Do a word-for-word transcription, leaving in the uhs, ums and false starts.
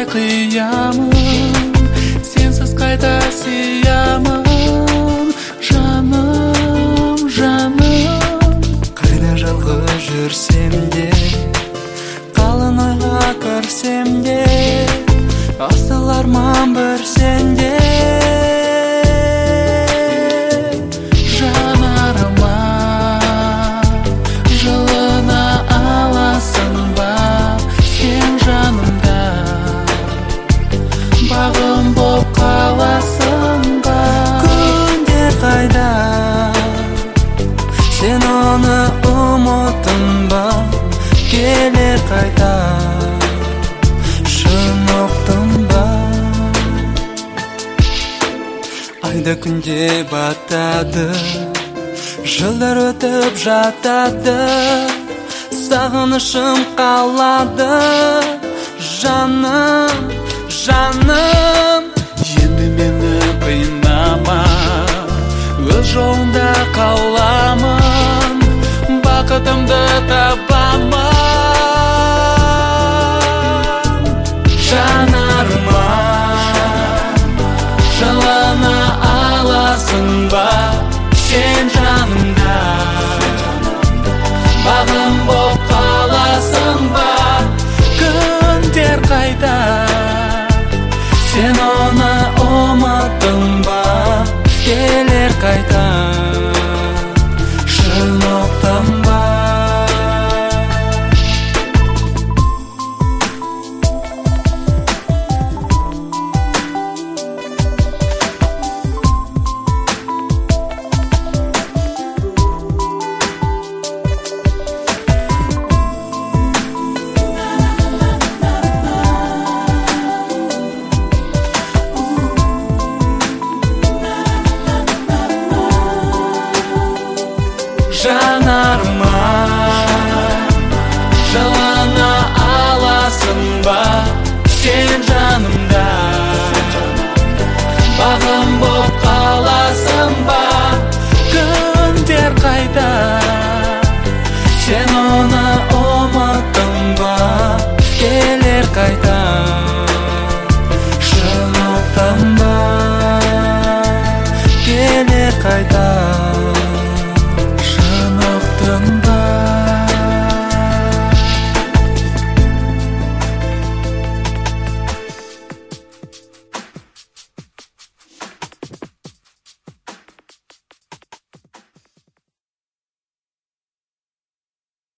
қиямын, сенсіз қайта сиямын. Жаным, жаным, қайда жалғыз жүрсем де, қалың ойға кірсем де, асыл арман бір сенде. Жанарыма жылына аласың ба, сен жанымда бағым боп қаласың ба. Күндер қайда, сен оны ұмыттың ба, келер қайта, шын ұқтың ба. Айда күнде батады, жылдар өтіп жатады, сағынышым қалады. Жаным, жаным, Енді мені қинама, өз жолында қаламын, бақытымды табамын. Жанарыма жылына аласың ба, сен жанымда бағым боп қаласың ба. Күндер қайда, сен оны ұмыттың ба, келер қайта, шын ұқтың ба. Жанарыма жылына аласың ба, сен жанымда бағым боп қаласың ба. Күндер қайда, сен оны ұмыттың ба, келер қайта, шын ұқтың ба, келер қайта.